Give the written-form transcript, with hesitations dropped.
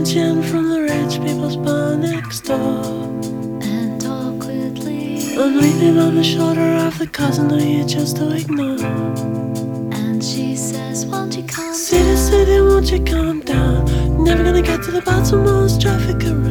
attention from the rich people's bar next door. And awkwardly I'm leaning on the shoulder of the cousin that you chose to ignore. and she says, won't you come City, down? city, won't you calm down? Never gonna get to the bottom of this traffic around.